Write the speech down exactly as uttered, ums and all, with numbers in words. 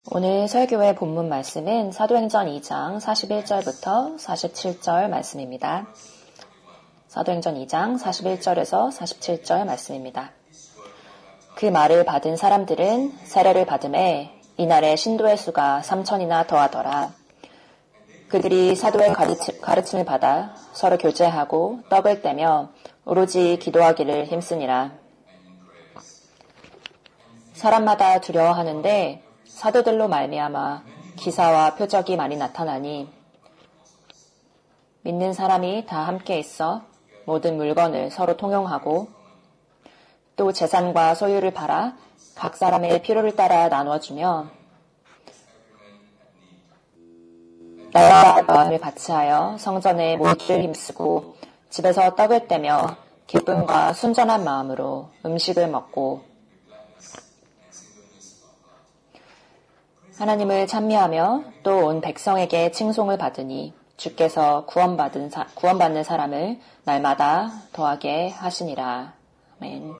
오늘 설교의 본문 말씀은 사도행전 이 장 사십일 절부터 사십칠 절 말씀입니다. 사도행전 이 장 사십일 절에서 사십칠 절 말씀입니다. 그 말을 받은 사람들은 세례를 받음에 이날에 신도의 수가 삼천이나 더하더라. 그들이 사도의 가르침을 받아 서로 교제하고 떡을 떼며 오로지 기도하기를 힘쓰니라. 사람마다 두려워하는데 사도들로 말미암아 기사와 표적이 많이 나타나니 믿는 사람이 다 함께 있어 모든 물건을 서로 통용하고 또 재산과 소유를 팔아 각 사람의 필요를 따라 나누어주며 날마다 마음을 같이하여 성전에 모이기를 힘쓰고 집에서 떡을 떼며 기쁨과 순전한 마음으로 음식을 먹고 하나님을 찬미하며 또 온 백성에게 칭송을 받으니 주께서 구원받은 사, 구원받는 사람을 날마다 더하게 하시니라. 아멘.